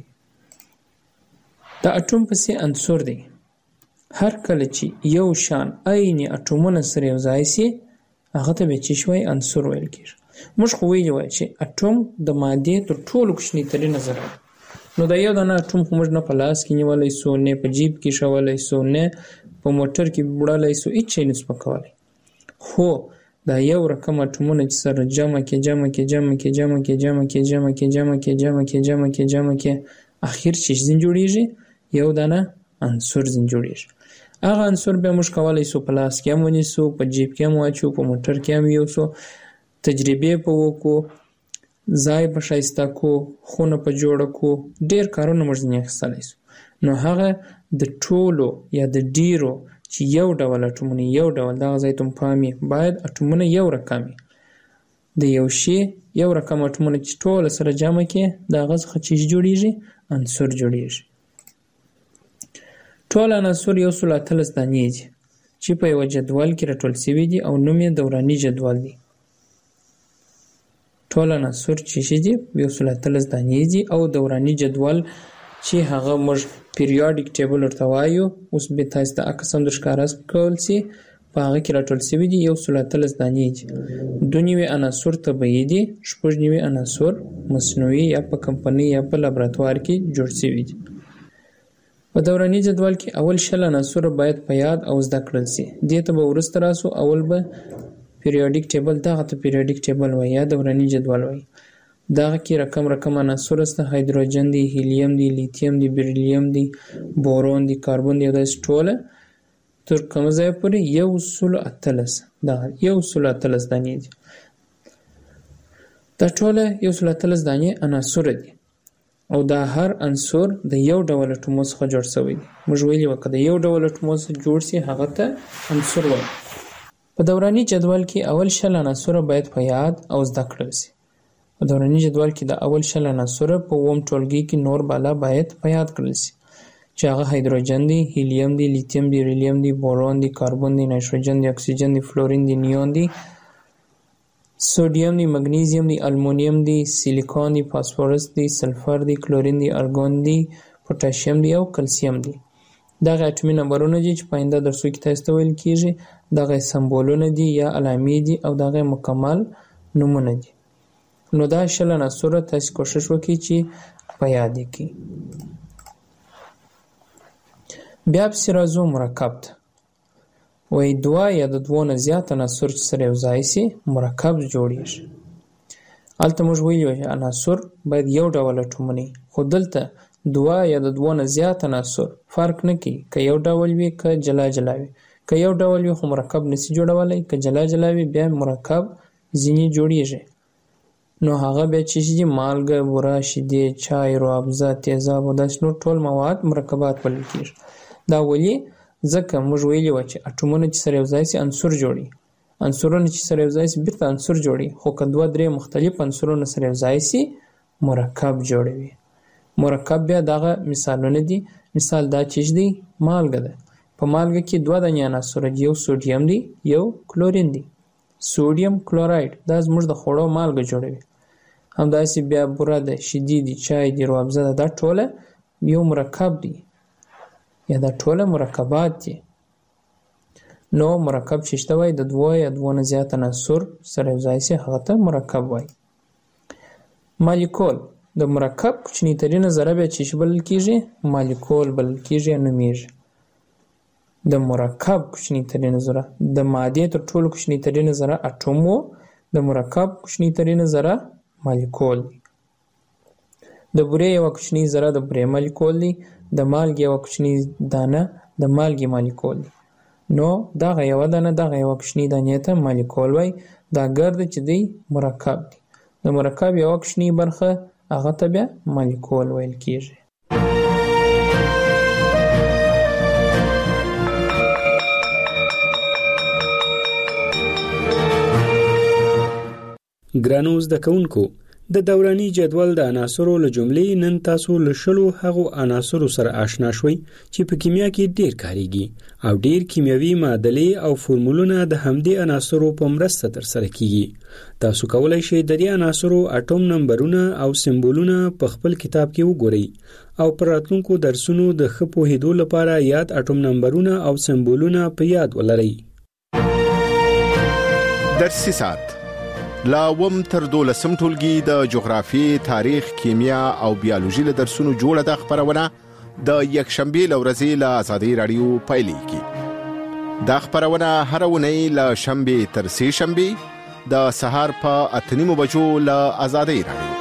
د اټوم پسې عنصر دی. هر کله چې یو شان عین اټومونه سره یو ځای شي هغه ته به چې شوی عنصر ویل کېږي. موږ خو ویلي وای چې اټوم د مادې تر ټولو کوچنی ترینه ذره. نو دا یو دانه اټوم خو موږ نه په لاس کې نیولی سو، نه په جیب کې شولی سو، نه په موټر کې وړلی سو، هېڅ شی نسو پکولی. خو دا یو رقم اټومونه چې سره جمع کې جمع کې جمع کې جمع کې جمع کې جمع کې جمع کې جمع کې جمع کې جمع کې اخر چې ځین جوړیږي یو دانه عنصر ځین جوړیږي. هغه عنصر بیا موږ کولی سو په لاس کې هم ونیسو، په جیب کې هم واچو، په موټر کې هم یوسو، تجربې په وکړو، ځای په ښایسته کو، خونه په جوړه کو، ډېر کارونه موږ ځینې اخیستلی سو. نو هغه د ټولو یا د ډېرو چې یو ډول اټومونه یو ډول دغه ځای ته پام وي، باید اټومونه یو رقم وي. د یو شي یو رقم اټومونه چې ټوله سره جمع کړې د هغه څخه چې جوړیږي عنصر جوړیږي. ټول عناصر یو سل اتلس دانې دي چې په یوه جدول کې راټول شوي دي او نوم یې دوراني جدول دی. ټول عناصر چې شي دي یو سل اتلس دانې دي او دوراني جدول چې هغه موږ پیریاډیک ټیبل ورته وایو، اوس به تاسو ته عکس هم درښکاره کول شي، په هغه کې راټول شوي دي یو سل اتلس دانې دي. دوه نوي عناصر طبیعي دي، شپږ نوي عناصر مصنوعي یا په کمپنۍ یا په لابراتوار کې جوړ شوي دي. په دوراني جدول کې اول شل عناصر باید په یاد او زده کړل شي. دې ته به وروسته راسو. اول به پیریاډیک ټیبل، دغه ته پیریاډیک ټیبل وایي یا دوراني جدول وایي. دغه کې رقم رقم عناصر سته، هایدروجن دی، هیلیم دی، لیتیم دی، بیریلیم دی، بورون دی، کاربن دی، دا ټوله تر کومه ځایه پورې یو سل اتلس دغه یو سل اتلس دانې دي. دا ټوله یو سل اتلس دانې عناصر دي او دا هر عنصر د یو ډول اټومو څخه جوړ شوی دی. موږ ویلي وو که د یو ډول اټومو څخه جوړ شي هغه ته عنصر وایي. په دوراني جدول کې اول شل عناصر باید په یاد او زده کړل شي. په دوراني جدول کې د اول شل عناصر په اووم ټولګي کې نور بالا باید په یاد کړل شي چې هغه هایدروجن دی، هیلیم دی، لیتیم دی، ریلیم دی، بورون دی، کاربن دی، نایتروجن دی، اکسیجن دی، فلورین دی، نیون دی، سودیم دی، مګنیزیم دی، المونیم دی، سیلیکون دی، فاسفورس دی، سلفر دی، کلورین دی، ارګون دی، پوتاشیم دی او کلسیم دی. دغه اټومي نمبرونه دي چې په آینده درسو کې تاسو ته ویل کیږي. دغه سمبولونه دي یا علامې دي او دغه مکمل نومونه دي. نو دا شل عناصر تاسو کوشش وکړئ چې په یاد کړئ. بیا پسې راځو مرکب ته. وایي دوه یا د دوو نه زیات عناصر چې سره یو ځای شي مرکب جوړیږي. هلته موږ ویلي وو چې عناصر باید یو ډول اټومونه وي، خو دلته دوه یا د دوو نه زیات عناصر فرق نه کوي که یو ډول وي که جلا جلا وي. که یو ډول وي خو مرکب نشي جوړولی، که جلا جلا وي بیا مرکب ځینې جوړیږي. نو هغه بیا چې دي مالګه، بوره، شیدې، چای، روابزه، تیزاب او داسې نور ټول مواد مرکبات بلل کېږي. دا ولې؟ ځکه موږ ویلي وو چې اټومونه چې سره یو ځای شي عنصر جوړي. عنصرونه چې سره یو ځای شي بیرته عنصر جوړي، خو که دوه درې مختلف عنصرونه سره یو ځای شي مرکب جوړوي. مرکب بیا دغه مثالونه دي. مثال دا چې دی مالګه ده. په مالګه کې دوه دانې عناصر دي، یو سوډیم دی یو کلورین دی. سوډیم کلوراید دا زموږ د خوړو مالګه جوړوي. همداسې بیا بوره ده، شیدې دي، چای دی، روابزه ده، دا ټوله یو مرکب دی یا دا ټوله مرکبات دي. نو مرکب چې شته وایي د دوه یا دوه نه زیات عناصر سره یو ځای شي هغه ته مرکب وایي. مالیکول د مرکب کوچني ترینه ذره بیا چې بلل کېږي مالیکول بلل کېږي یا نومیږي. د مرکب کوچني ترینه ذره د مادې تر ټولو کوچني ترینه ذره اټوم و، د مرکب کوچني ترینه ذره مالیکول دی. د بورې یوه کوچنۍ ذره د بورې مالیکول دی. د مالګې یوه کوچنۍ دانه د مالګې مالیکول دی. نو دغه یوه دانه دغه یوه کوچنۍ دانې ته مالیکول وایي. دا ګرده چې دی مرکب دی. د مرکب یوه کوچنۍ برخه هغه ته بیا مالیکول ویل کېږي. ګرانو زده کوونکو، د دوراني جدول د عناصرو له جملې نن تاسو له شلو هغو عناصرو سره آشنا شوي چې په کیمیا کې ډیر کاریږي او ډیر کیمیاوي معادلې او فورمولونه د همدې عناصرو په مرسته ترسره کیږي. تاسو کولای شئ د دې عناصرو اټوم نمبرونه او سمبولونه په خپل کتاب کې وګورئ او پر راتلونکو درسونو د ښه پوهېدو لپاره یاد اټوم نمبرونه او سمبولونه په یاد ولرئ. درسي ساعت لا وم تر دولسم ټولګي د جغرافي، تاریخ، کیمیا او بیولوژي له درسونو جوړه د خبرونه د یکشنبه لورځي له آزادۍ رادیو پایلیږي. دا خبرونه هر ونی له شنبه تر سه شنبه د سهار په اته نیمو بجو له آزادۍ رادیو.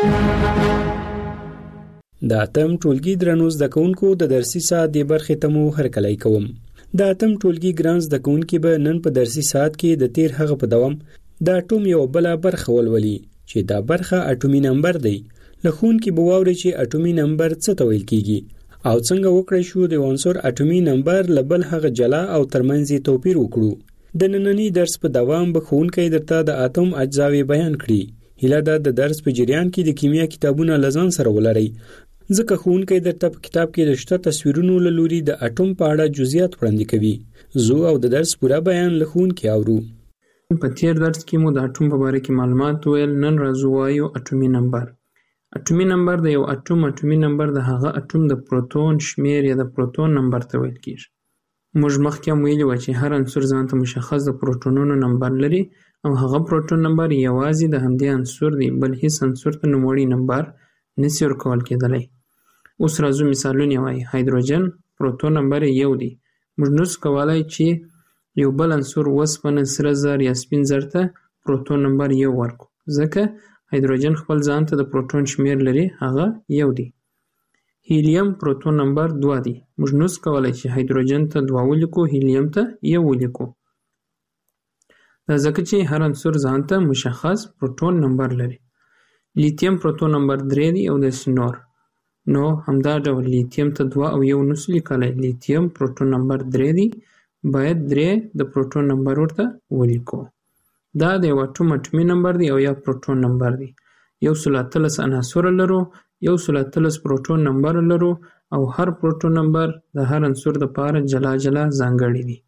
د اتم ټولګي درنو زده کوونکو د درسي ساعت د برخې ته مو هرکلی کوم. د اتم ټولګي ګران زده کوونکي به نن په درسي ساعت کې د تیر هغه په دوام د اټوم یو بل برخه ولولي چې دا برخه اټومي نمبر دی. لخون کې به واوري چې اټومي نمبر څه ته ویل کیږي او څنګه وکړای شو د عنصر اټومي نمبر لبل هغه جلا او ترمنځ توپیر وکړو. د نننی درس په دوام به ښوونکی درته د اتوم اجزاوې بیان کړي. هیله ده د درس په جریان کې د کیمیا کتابونه لزان سره ولرئ، ځکه ښوونکی درته په کتاب کې د شته تصویرونو له لوري د اټوم په اړه جزئیات وړاندې کوي. زه او د درس پوره بیان له ښوونکي اورو. په تیر درس کې مو د اټوم په باره کې معلومات ویل. نن راځو وایو اټومي نمبر. اټومي نمبر د یو اټوم اټومي نمبر د هغه اټوم د پروتون شمیر یا د پروتون نمبر ته ویل کېږي. موږ مخکې هم ویلي وو چې هر عنصر ځان ته مشخص د پروتونونو نمبر لري او هغه پروتون نمبر یوازې د همدې عنصر دی، بل هیڅ عنصر ته نوموړی نمبر نشي ورکول کېدلی. اوس راځو مثالونه وایو. هایدروجن پروتون نمبر یو دی. موږ نشو کولی چې یو بل عنصر وسپنه، سره زر یا سپین زر ته پروتون نمبر یو ورکو، ځکه هایدروجن خپل ځان ته د پروتون شمیر لري، هغه یو دی. هیلیم پروتون نمبر دوه دی. موږ نشو کولی چې هایدروجن ته دوه ولیکو، هیلیم ته یو ولیکو، دا ځکه چې هر عنصر ځان ته مشخص پروتون نمبر لري. لیتیم پروتون نمبر درې دی او داسې نور. نو همدا ډول لیتیم ته دوه او یو نسو لیکلی. لیتیم پروټون نمبر درې دی، باید درې د پروټون نمبر ورته ولیکو. دا د یو اټوم اټومي نمبر دی او یا پروټون نمبر دی. یو سل اتلس عناصر لرو، یو سل اتلس پروټون نمبر لرو او هر پروټون نمبر د هر عنصر لپاره جلا جلا ځانګړی دی.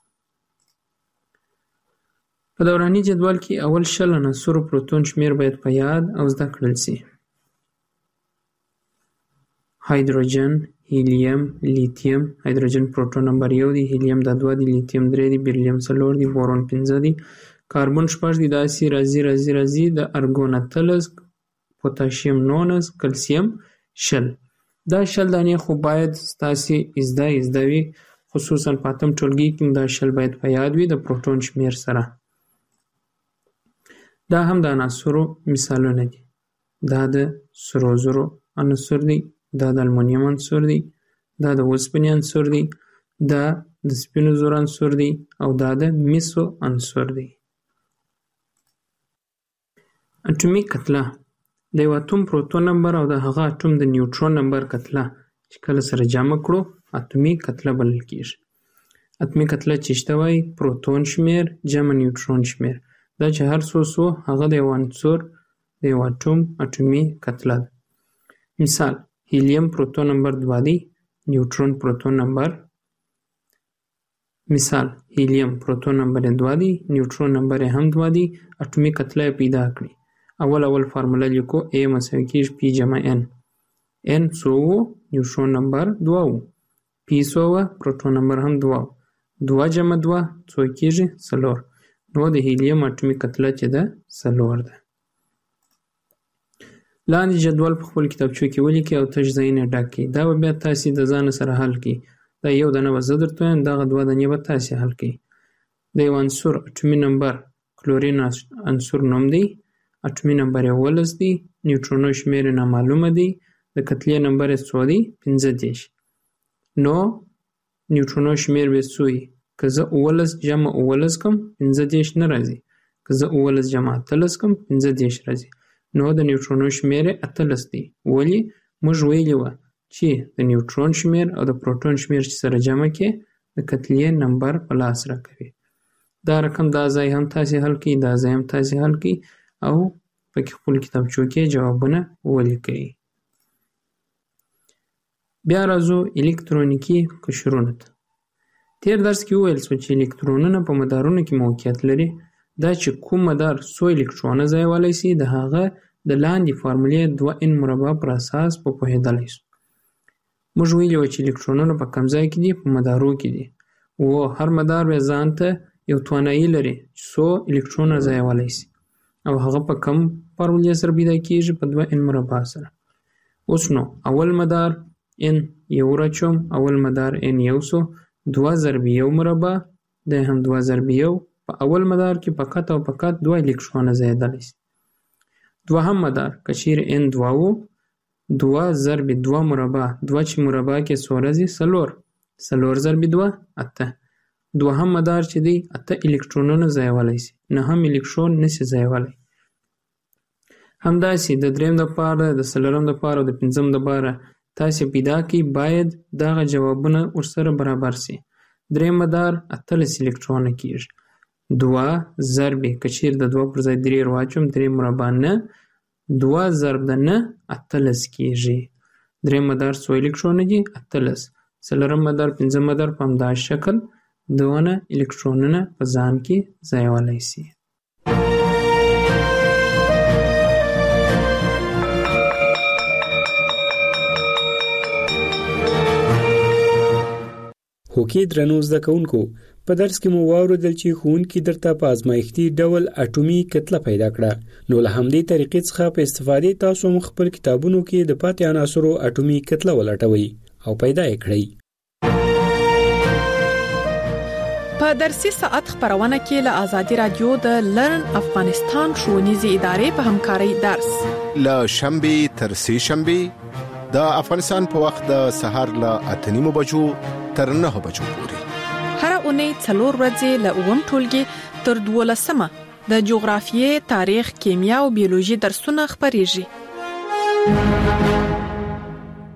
په دوراني جدول کې اول شل عناصرو پروټون شمیر باید په یاد او زده کړل سي. هایدروجن، هیلیم، لیتیم. هایدروجن پروټون نمبر یو دی، هیلیم دا دوه دی، لیتیم درې دی، بیریلیم څلور دی، بورون پنځه دی، کاربن شپږ دی، داسې راځي راځي راځي د ارګون اتلس، پوتاشیم نولس، کلسیم شل. دا شل دانې خو باید ستاسې ازده ازده وي، خصوصا په اتم ټولګي کې دا شل باید په یاد وي د پروټون شمیر سره. دا هم د عناصرو مثالونه دي. دا د سرو زرو عنصر دی، دا د المونیم عنصر دی، دا د اوسپنې عنصر دی، دا د سپینو زرو عنصر دی او دا د مسو عنصر دی. اټومي کتله د یو اتوم پروټون نمبر او د هغه اټوم د نیوټرون نمبر کتله چې کله سره جمع کړو اټومي کتله بلل کیږي. اټومي کتله چې شته وایي پروټون شمیر جمع نیوټرون شمیر. دا چې هر څو څو هغه د یو عنصر د یو اټوم اټومي کتله ده. مثال هیلیم پروټون نمبر دوه دی، نیوټرون پروټون نمبر. مثال هیلیم پروټون نمبر دوه دی، نیوټرون نمبر هم دوه دی، اټومي کتله پیدا کړي. اول اول فارموله لیکو A مساوي کیږي P جمع N. N څو و؟ نیوټرون نمبر دوه و. P څو و؟ پروټون نمبر هم دوه و. دوه جمع دوه څو کیږي؟ څلور. نو د هیلیم اټومي کتله چې ده څلور ده. لاندې جدول په خپل کتابچو کې ولیکئ او تش ځایونه ډک کړئ. دا به بیا تاسې د ځان سره حل کړئ. دا یو دانه به زه درته وایم، دغه دوه دانې به تاسې حل کړئ. د یو عنصر اټومي نمبر کلورین عنصر نوم دی، اټومي نمبر یې اوولس دی، نیوټرونو شمیر یې نامعلومه دی، د کتلې نمبر یې څو دی؟ پنځه دېرش. نو نیوټرونو شمیر به څو وي؟ که زه اوولس جمع اوولس کم پنځه دېرش نه راځي، که زه اوولس جمع اتلس کم پنځه دېرش راځي. نو د نیوټرونو شمیر یې اتلس دی. ولې؟ موږ ویلي وه چې د نیوټرون شمیر او د پروټون شمیر چې سره جمع کې د کتلې نمبر په لاس راکوي. دا رقم دا ځای هم تاسې حل کړئ، دا ځای هم تاسې حل کړئ او پکې خپل کتابچو کې جوابونه ولیکئ. بیا راځو الکترونیکي قشرونو ته. تیر درس کې وویل شو چې الکترونونه په مدارونو کې موقعیت لري. دا چې کوم مدار څو الکترونه ځایولی شي د هغه د لاندې فارمولې دوه ان مربع پر اساس په پوهېدلی شو. موږ ویلي وو چې الکترونونه په کوم ځای کې دي؟ په مدارو کې دي. او هر مدار بیا ځان ته یو توانایي لري چې څو الکترونه ځایولی شي او هغه په کم فارمولې سره پیدا کېږي؟ په دوه ان مربع سره. اوس نو اول مدار ان یو راچوم، اول مدار ان یو سو، دوه ضرب یو مربع دا هم دوه ضرب یو. په اول مدار کې فقط او فقط دوه الکترونه ځایېدلی شي. دوهم مدار که چیرې ان دوه و، دوه ضرب دوه مربع، دوه چې مربع کې څو راځي؟ څلور. څلور ضرب دوه اته. دوهم مدار چې دی اته الکترونونه ځایولی شي، نه هم الکترون نشي ځایولی. همداسې د دریم دپاره، د څلورم دپاره او د پنځم دپاره تاسې پیدا کړئ، باید دغه جوابونه ورسره برابر شي. دریم مدار اتلس الکترونه کېږي. دوه ضرب که چیرې د دوه پر ځای درې واچوم، درې مربع نه، دوه ضرب د نه اتلس کېږي. دریم مدار څو الکترونه دي؟ اتلس. څلورم مدار، پنځم مدار په همدا شکل دونه الکترونونه په ځان کې ځایولی شي. هوکې درنو زده کوونکو، په درس کې مو واورېدل چې ښوونکي درته په ازمایښتي ډول اټومي کتله پیدا کړه. نو له همدې طریقې څخه په استفادې تاسو هم خپل کتابونو کې د پاتې عناصرو اټومي کتله ولټوئ او پیدا یې کړئ. په درسي ساعت خبرونه کې له آزادي رادیو د لرن افغانستان ښوونیزې ادارې په همکارۍ درس له شنبې تر سې شنبې د افغانستان په وخت د سهار له اته نیمو بجو تر نهه بجو پورې. هر اونۍ څلور ورځې له اووم ټولګي تر دولسمه د جغرافیې، تاریخ، کیمیا او بیولوژي درسونه خپرېږي.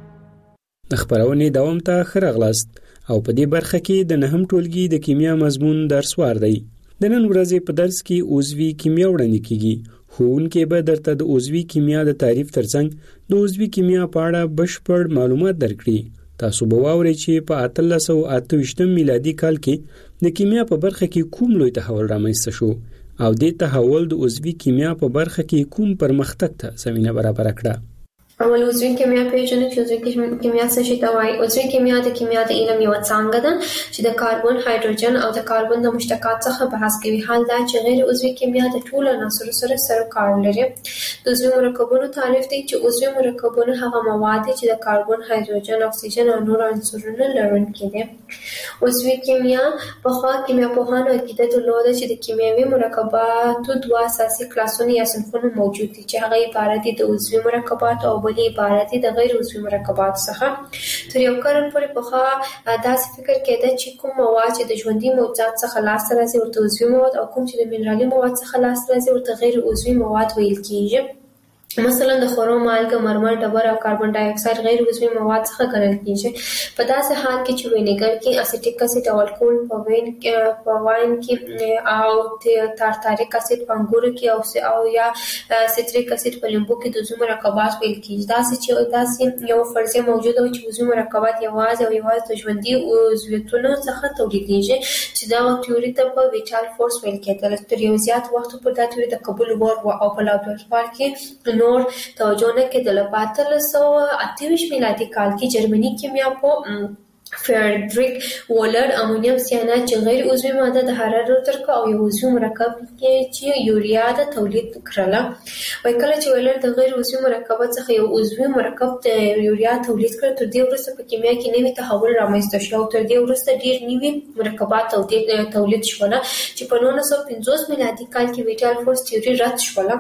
د خبرونې دوام ته ښه راغلاست او په دې برخه کې د نهم ټولګي د کیمیا مضمون درسوار دی. د نن ورځې په درس کې عضوي کیمیا وړاندې کیږي. ښوونکی به درته د عضوي کیمیا د تعریف ترڅنګ د عضوي کیمیا په اړه بشپړ معلومات درکړي. تاسو به واورئ چې په اتلس سوه اته ویشتم میلادي کال کې د کیمیا په برخه کې کوم لوی تحول رامنځته شو او دې تحول د عضوي کیمیا په برخه کې کوم پرمختګ ته زمینه برابر کړه. اول عضوي کیمیا پیژنو چې عضوي کیمیا څه شي ته وایي. عضوي کیمیا د کیمیا د علم یو څانګه ده چې د کاربن، هایدروجن او د کاربن د مشتقات څخه بحث کوي. حال دا چې غیر عضوي کیمیا د ټولو عناصرو سره سره کار لري. د عضوي مرکبونو تعریف دی چې عضوي مرکبونه هغه مواد دي چې د کاربن، هایدروجن، اکسیجن او نور عنصرونه لرونکي دي. عضوي کیمیا په خوا کیمیا پوهانو عقیده درلوده چې د کیمیاوي مرکباتو دوه اساسي کلاسونه یا صنفونه موجود دي چې هغه عبارت دي د عضوي مرکباتو او بلې عبارت دي د غیر عضوي مرکباتو څخه. تر یو قرن پورې پخوا داسې فکر کېده چې کوم مواد چې د ژوندي موجودات څخه لاسته راځي ورته عضوي مواد او کوم چې د منرالي مواد څخه لاسته راځي ورته غیر عضوي مواد ویل کېږي. مثلا د خورو مالګه، مرمر، ډبر او کاربن ډای اکساید غیر عضوي مواد څخه ګڼل کېږي. په داسې حال کې چې وینیګر کې اسیټیک اسید او الکول په وین په واین کې او تارتاریک اسید په انګورو کې او او یا سیتریک اسید په لیمبو کې د عضوي مرکبات ویل کېږي. داسې چې داسې یو فرضیه موجوده و چې عضوي مرکبات یوازې او یوازې د ژوندي عضویتونو څخه تولیدېږي چې دا تیوري ته په ویټال فورس ویل کېدل. تر یو زیات وخت په دا تیوري د قبول وړ و او په لابراتوار کې نور توجه نه کېدله. په اتلس سوه اته ویشت میلادي کال کې جرمني کیمیا په فریدریک وولر امونیم سیانات چې غیر عضوي ماده د حرارت ترکه او یو عضوي مرکب کې چې یوریا د تولید کړله. وای کله چې وولر د غیر عضوي مرکبات څخه یو عضوي مرکب د یوریا تولید کړ، تر دې وروسته په کیمیا کې نوی تحول رامنځته شو او تر دې وروسته ډیر نوي مرکبات تولید شول چې په نولس سوه پنځوس میلادي کال کې ویټال فورس تیوري رد شوله.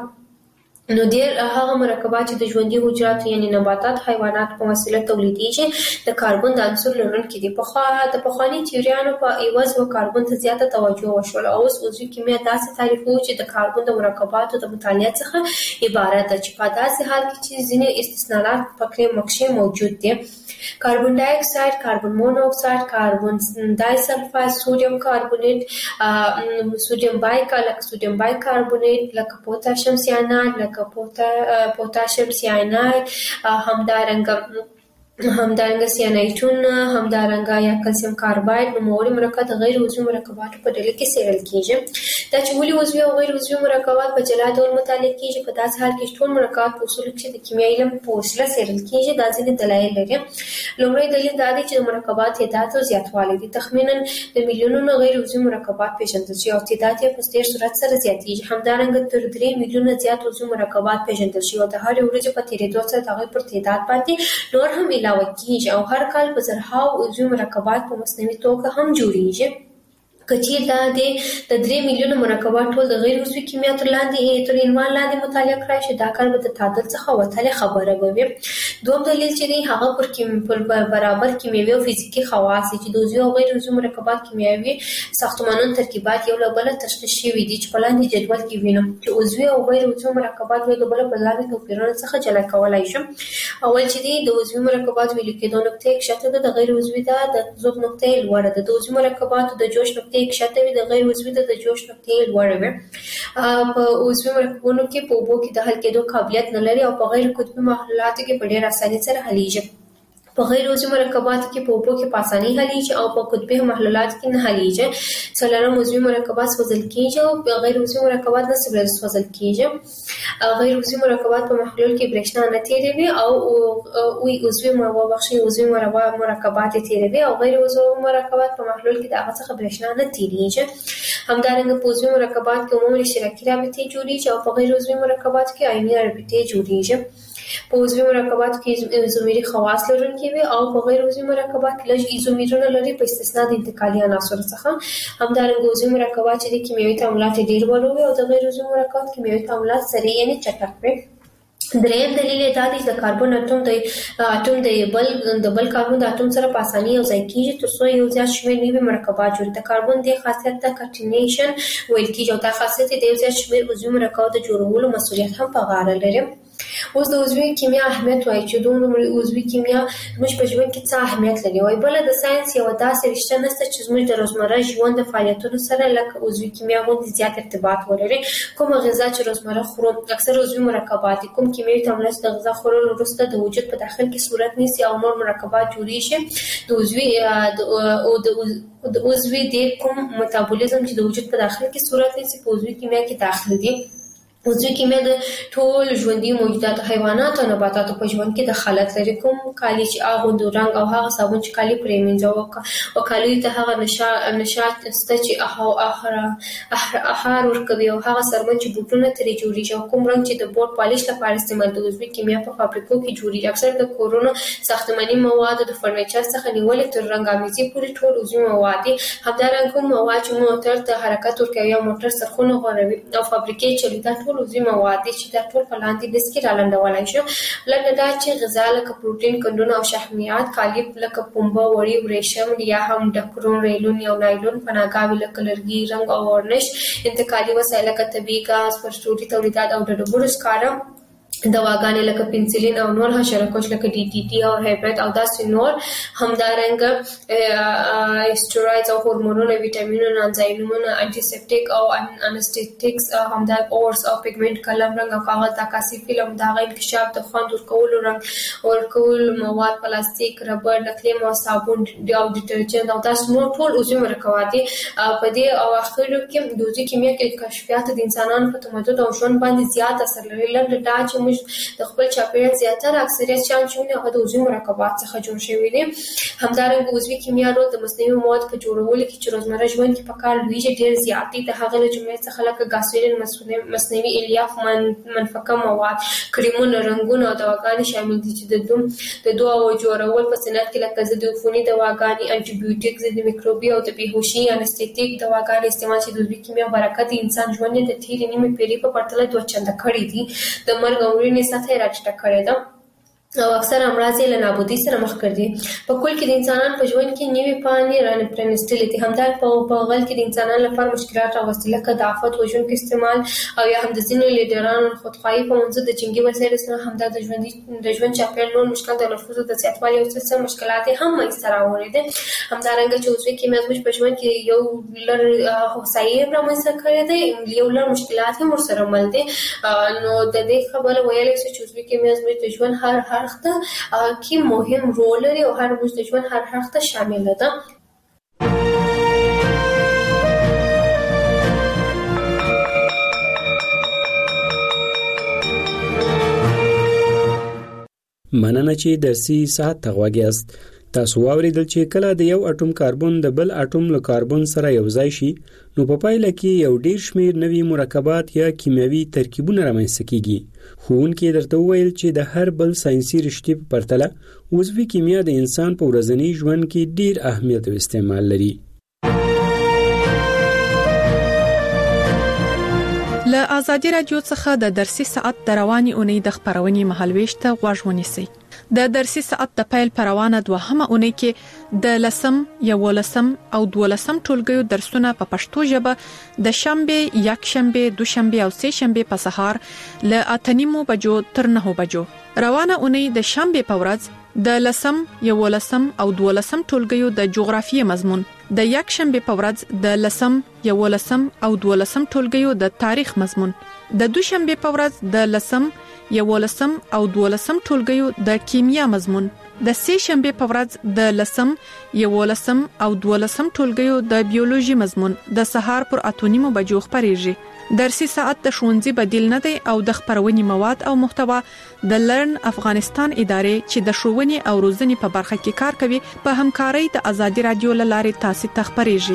نو ډیر هغه مرکبات چې د ژوندي حجراتو یعنی نباتات، حیوانات په وسیله تولیدېږي د کاربن د عنصر لرونکي دي. په خوا د پخواني تیوریانو په عوض و کاربن ته زیاته توجه وشوله. اوس عضوي کیمیا داسې تعریفوي چې د کاربن د مرکباتو د مطالعه څخه عبارت ده چې په داسې حال کې چې ځینې استثناءات پکې مکشې موجود دي. کاربن ډای اکساید، کاربن مونو اکساید، کاربن ډای سلفاید، سوډیم کاربونیټ، سوډیم بایکاربونیټ، سوډیم بایکاربونیټ لکه پوتاشیم سیاناید، لکه پوتاشیم سیاناید، همدارنګه همدارنګه سیانایټون، همدارنګه یا کلسیم کارباید نوموړي مرکبات د غیر عضوي مرکباتو په ډله کې څېړل کېږي. دا چې ولې عضوي او غیر عضوي مرکبات په جلا ډول مطالعه کېږي، په داسې حال کې ټول مرکبات په اصولو کې د کیمیاوي علم په وسیله څېړل کېږي. دا ځینې دلایل لري. لومړی دلیل دا دی چې د مرکبات تعداد او زیاتوالی دي. تخمیناً د میلیونونو غیر عضوي مرکبات پیژندل شوي او تعداد یې په ډېر سرعت سره زیاتېږي. همدارنګه تر درې میلیونه زیات عضوي مرکبات پیژندل شوي او د هرې ورځې په تېرېدو سره د هغوی پر تعداد باندې نور هم علاوه کېږي او هر کال په زرهاو عضوي مرکبات په مصنوعي توګه هم جوړېږي. کچې دا د درې میلیونه مرکبات ټول د غیر عضوي کیمیا تر لاندې تر عنوان لاندې مطالعه کړای شي، دا کار به د تعادل څخه وتلې خبره به وي. دوم دلیل چې دی هغه پر کیمیاوي برابر کیمیاوي او فزیکي خواص چې د عضوي او غیر عضوي مرکبات کیمیاوي ساختمانونو ترکیبات یو له بله تشخیص شوي دي چې په لاندې جدول کې وینو چې عضوي او غیر عضوي مرکبات یو له بله په لاندې توپیرونو څخه جلا کولای شم. اول چې دی د عضوي مرکبات ویلو کېدو نقطه کښته ده، د غیر عضوي ده د ذوب نقطه لوړه ده. د عضوي مرکباتو د جوش نقطه کښته وي، د غیر عضوي ده د جوش نقطه لوړه وي. په عضوي مرکبونو کې په اوبو کې د حل کېدو قابلیت نه لري او په غیر قطبي محلولاتو کې په ډېر اسانۍ سره حلیږي. په غیر عضوي مرکباتو کې په اوبو کې په اسانۍ حلیږي او په قطبي محلولاتو کې نه حلیږي. څلورم عضوي مرکبات سوځل کېږي او په غیر عضوي مرکبات نه سوځل کېږي. غیر عضوي مرکبات په محلول کې برېښنا نه تیروي او او عضوي موابخشي عضوي مرکبات تیروي او غیر عضوي مرکبات په محلول کې د هغه څخه برېښنا نه تیریږي. همدارنګه په عضوي مرکبات کې عمومي اشتراکي رابطې جوړیږي او په غیر عضوي مرکبات کې آیوني رابطې جوړیږي. په عضوي مرکباتو کې ایزومري خواص لرونکي وي او په غیر عضوي مرکبات کې لږ ایزومرونه لري په استثنا د انتقالي عناصرو څخه. همدارنګه عضوي مرکبات چې د کیمیاوي تعاملات ډېر ولو وي او د غیر عضوي مرکبات کیمیاوي تعاملات سریع یعنی چټک وي. دریم دلیل دا دی چې د کاربن اټوم د اټوم د بل د بل کاربن د اټوم سره په اسانۍ یو ځای کېږي ترڅو یو زیات شمېر نوي مرکبات جوړ. د کاربن د خاصیت ته کټینیشن ویل کېږي او دا خاصیت د یو زیات شمېر عضوي مرکباتو د جوړولو مسؤلیت هم په غاړه لري. اوس د عضوي کیمیا اهمیت وایي چې دومره عضوي کیمیا موږ په ژوند کې څه اهمیت لري. وایي بل د ساينس یو داسې رشته نشته چې موږ د روزمره ژوند د فعالیتونو سره لکه عضوي کیمیا غوندې زیات ارتباط ولري. کومه غذا چې روزمره خورو اکثر عضوي مرکبات کوم کیمیاوي تعاملات د غذا خوړلو وروسته د وجود په داخل کې صورت نیسي او نور مرکبات جوړیږي. د عضوي او د عضوي د کوم میتابولیزم چې د وجود په داخل کې صورت نیسي په عضوي کیمیا کې داخل دي. عضوي کیمیا د ټول ژوندي موجوداتو حیوانات او نباتاتو په ژوند کې دخالت لري. کوم کالی چې اغوندو رنګ او هغه صابون چې کالی پرې مینځو او کالی ته هغه نشاط ست چې اخره احار ورکوي او هغه سرمن چې بوټونه ترې جوړیږي او کوم رنګ چې د بورډ پالیش لپاره استعمال د عضوي کیمیا په فابریکو کې جوړیږي. اکثر د کورونو ساختماني مواد د فرنیچر څخه نیولې تر رنګامیزي پورې ټول عضوي مواد دي. همدارنګه کوم مواد چې موټر ته حرکت ورکوي او موټر سرخونه غوړوي او فابریکې چلیدا عضوي مواد چې د ټول په لاندې لیست کې رالندولای شو. لکه دا چې غذا لکه پروتین کندونه او شحمیات کالی لکه پنبه وړي ورېشم یا هم ډکرون ریلون یا نایلون پناګاوي لکه لرګي رنګ او ورنش انتقالي وسایل لکه طبي غاز پرسټوري تولیدات او د ډبرو سکاره دواګانې لکه پنسلین او نور حشرکش لکه ډي ټي ټي او هیپټ او داسې نور. همدارنګه اسټروایډز او هورمونونه ویټامینونه انزایمونه انټي سیپټیک او انستیټیکس همدار اورس او پیګمنټ قلم رنګ او کاغذ عکاسي فلم دغه انکشاف د خوند ورکولو رنګ ورکول مواد پلاستیک ربر نکلیم او صابون او ډیټرجنټ او داسې نور ټول عضوي مرکبات دي. په دې اواخرو کې د عضوي کیمیا کې کشفیات د انسانانو په تمدن او ژوند باندې زیات اثر لري. لکه دا چې د خپل چاپیریال زیاتره اکثریت شان شونه هغه د عضوي مرکبات څخه جوړ شوی دي. همدارنګه عضوي کیمیا رول د مصنوعي موادو په جوړولو کې چې روزمره ژوند کې په کار لویږي ډیر زیات دي. د هغه له جملې څخه لکه غاسولین مصنوعي الیاف منفعه مواد کریمونه رنګونه او دواګانې شامل دي چې د دوم د دوا او جوړول په صنعت کې لکه ضد عفوني دواګانې انټي بیوټیک ضد میکروبي او د بیهوشي انستیټیک دواګانې استعمال چې د عضوي کیمیا برکت انسان ژوند د تیرې نیمه پیړۍ په پرتله دوه چنده کړی دي. د مرګ او مړینې سطح راټیټه کړې ده او اکثر امراض یې له نابودۍ سره مخ کړ دي. په کل کې د انسانانو په ژوند کې نوې پاڼې رانپرانستلې دي. همدارنګه په غل کې د انسانانو لپاره مشکلات راوستي لکه د آفت وژونکو استعمال او یا هم د ځینو لیډرانو خودخواهي په منځ د جنگي وسایلو سره همدا د ژوند د ژوند چاپیریال نور مشکل د نفوذ د زیاتوالي او څه مشکلات هم منځته راوړي دي. همدارنګه چې عضوي کیمیا زموږ په ژوند کې یو لر هوسایي رامنځته کړی دی یو لر مشکلات هم ورسره مل دي. نو د دې خبره ویلای شو چې عضوي کیمیا زموږ د ژوند هر هر ته کې مهم رول لري او هر موږ د ژوند هر حق ته شامل ده. مننه چې درسي ساعت ته غوږیاست. تاسو واوریدل چې کله د یو اټوم کاربن د بل اټوم له کاربن سره یو ځای شي نو په پایله کې یو ډیر شمیر نوي مرکبات یا کیمیاوي ترکیبونه رامنځته کیږي. ښوونکي درته وویل چې د هر بل ساينسي رشتې په پرتله عضوي کیمیا د انسان په ورځني ژوند کې ډیر اهمیت او استعمال لري. له آزادي رادیو څخه د درسي ساعت د رواني اونۍ د خبرونې مهالويش ته غوږ ونیسئ. د درسي ساعت د پیل پروانه دوهمه اونۍ کې د لسم، یولسم او دولسم ټولګیو درسونه په پښتو ژبه د شنبه، یک شنبه، دوشنبه او سه شنبه په سهار له اتنیمو بجو تر نهو بجو. روانه اونۍ د شنبه په ورځ د لسم، یولسم او دولسم ټولګیو د جغرافیې مضمون، د یک شنبه په ورځ د لسم، یولسم او دولسم ټولګیو د تاریخ مضمون، د دوشنبه په ورځ د لسم، یولسم او دولسم ټولګیو د کیمیا مضمون، د سه شنبه په ورځ د لسم، یولسم او دولسم ټولګیو د بیولوژي مضمون د سهار پر اتونیمو بجو خبرېږي. درسي ساعت د ښوونځي بدیل نه دی او د خبرونې مواد او محتوا د لرن افغانستان ادارې چې د ښوونې او روزنې په برخه کې کار کوي په همکارۍ د آزادي رادیو لارې تاسو ته خبرېږي.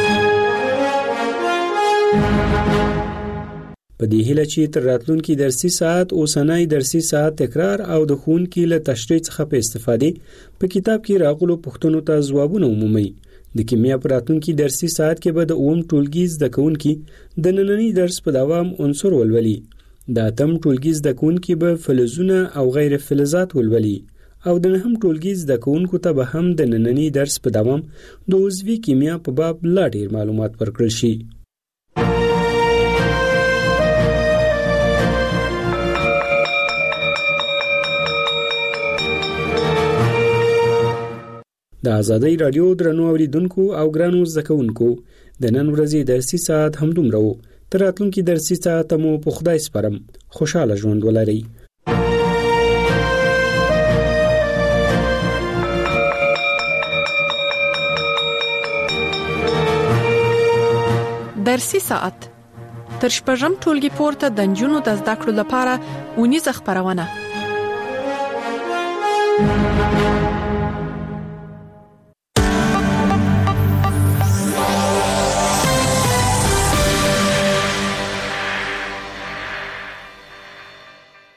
په دې هیله چې تر راتلونکي درسي ساعت اوسنۍ درسي ساعت تکرار او د ښوونکي له تشریح څخه په استفادې په کتاب کې راغلو پوښتنو ته ځوابونه ومومي. د کیمیا په راتلونکي درسي ساعت کې به د اوم ټولګي زده کوونکي د نننۍ درس په دوام عنصر ولولي. د اتم ټولګي زده کوونکي به فلزونه او غیر فلزات ولولي او د نهم ټولګي زده کوونکو ته به هم د نننۍ درس په دوام د عضوي کیمیا په باب لا ډیر معلومات ورکړل شي. د آزادۍ رادیو درنو اوریدونکو او ګرانو زکونکو د نن ورځې درسي ساعت همدومره وو. تر راتلونکي درسي ساعت مو په خدای سپارم. خوشاله ژوند ولرئ. درسي ساعت تر شپږم ټولګي پورته د نجونو د زده کړو لپاره اونیزه خبرونه